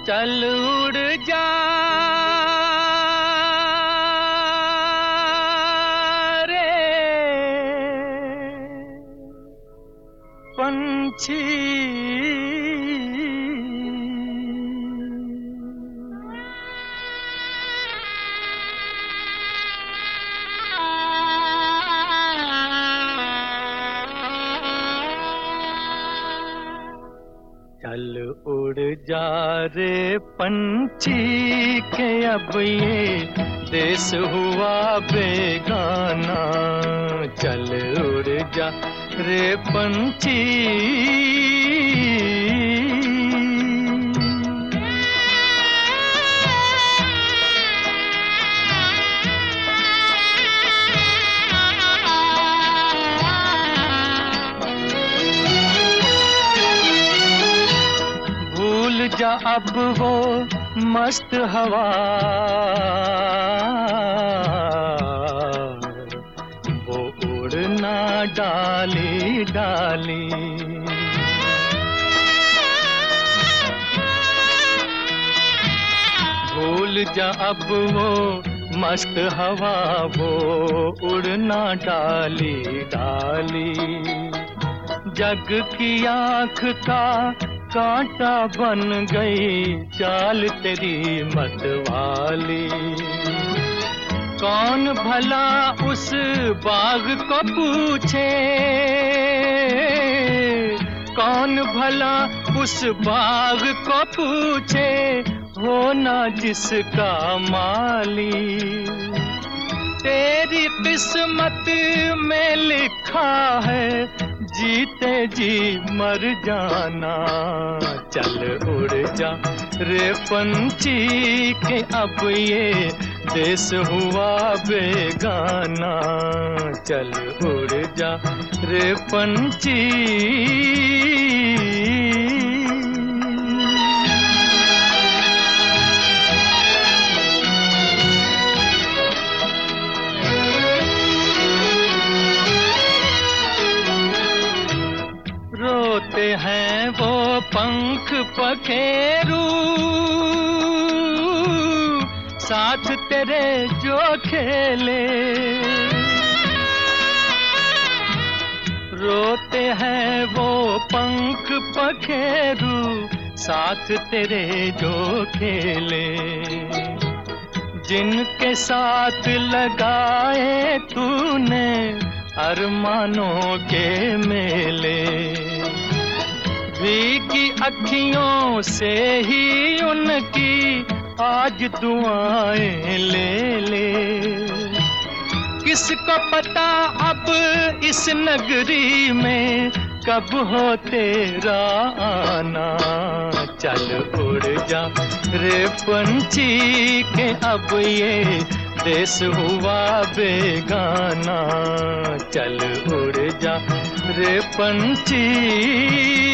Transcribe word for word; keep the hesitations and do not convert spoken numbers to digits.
चल उड़ जा रे पंछी, चल उड़ जा रे पंछी के अब ये देश हुआ बेगाना। चल उड़ जा रे पंछी, जा अब वो मस्त हवा, वो उड़ना डाली डाली। भूल जा अब वो मस्त हवा, वो उड़ना डाली डाली। जग की आँख का कांटा बन गई चाल तेरी मतवाली। कौन भला उस बाग को पूछे, कौन भला उस बाग को पूछे, हो ना जिसका माली। तेरी किस्मत में लिखा है जीते जी मर जाना। चल उड़ जा रे पंछी के अब ये देश हुआ बेगाना। चल उड़ जा रे पंछी, रोते हैं वो पंख पखेरू, साथ तेरे जो खेले। रोते हैं वो पंख पखेरू, साथ तेरे जो खेले। जिनके साथ लगाए तूने अरमानों के मेले, भीगी अखियों से ही उनकी आज दुआएं ले ले। किसको पता अब इस नगरी में कब हो तेरा आना। चल उड़ जा रे पंछी के अब ये देश हुआ बेगाना। चल उड़ जा रे पंछी।